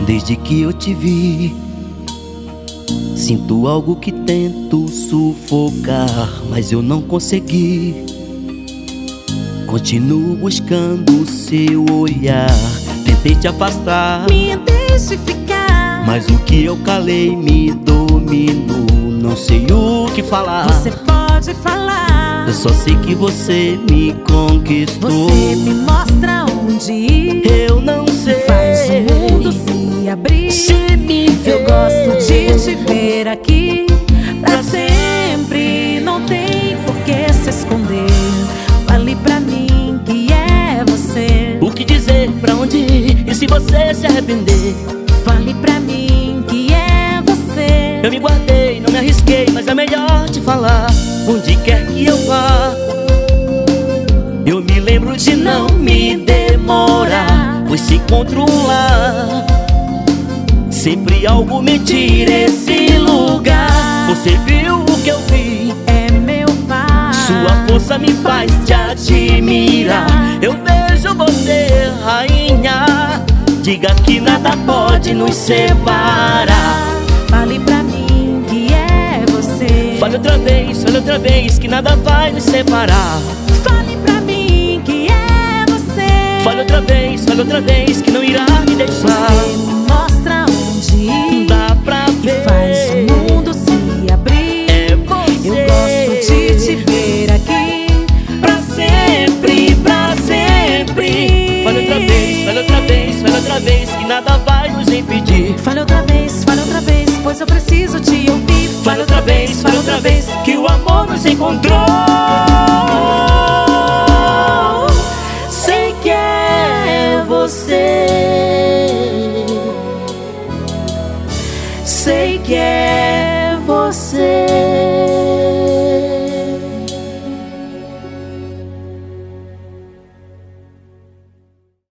Desde que eu te vi, sinto algo que tento sufocar, mas eu não consegui. Continuo buscando o seu olhar. Tentei te afastar, me deixe ficar, mas o que eu calei me dominou. Não sei o que falar. Você pode falar, eu só sei que você me conquistou. você me mostra onde ir, eu não sei, faz o mundo se abrir. Se me vê, eu gosto de te ver aqui pra sempre. Não tem por que se esconder. Fale pra mim que é você. O que dizer, pra onde ir, e se você se arrepender? Fale pra mim que é você. Eu me guardei, não me arrisquei, mas é melhor te falar. Onde quer que eu vá, eu me lembro de não me demorar, pois se encontro lá, sempre algo me tira esse lugar. Você viu o que eu vi, é meu pai. Sua força me faz te admirar. Eu vejo você, rainha. Diga que nada pode nos separar. Fale pra mim que é você. Fale outra vez, que nada vai nos separar. Fale pra mim que é você. Fale outra vez, que não irá me deixar. Você me mostra onde ir, dá pra ver, e faz o mundo se abrir. É você. Eu gosto de te ver aqui pra sempre, pra sempre. Fale outra vez, que nada vai nos impedir. Fale outra vez, pois eu preciso te ouvir. Fale outra vez, que o amor nos encontrou. Sei que é você, sei que é você.